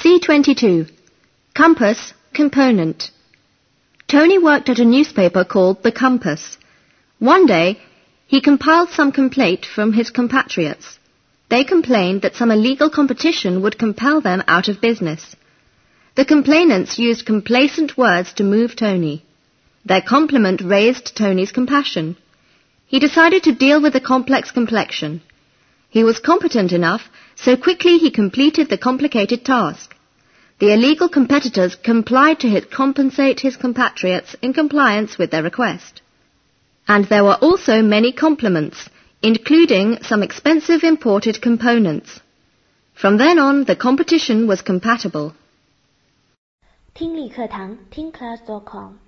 C22. Compass, component. Tony worked at a newspaper called The Compass. One day, he compiled some complaint from his compatriots. They complained that some illegal competition would compel them out of business. The complainants used complacent words to move Tony. Their compliment raised Tony's compassion. He decided to deal with the complex complexion. He was competent enough, so quickly he completed the complicated task. The illegal competitors complied to compensate his compatriots in compliance with their request. And there were also many compliments, including some expensive imported components. From then on, the competition was compatible. 听力课堂听class.com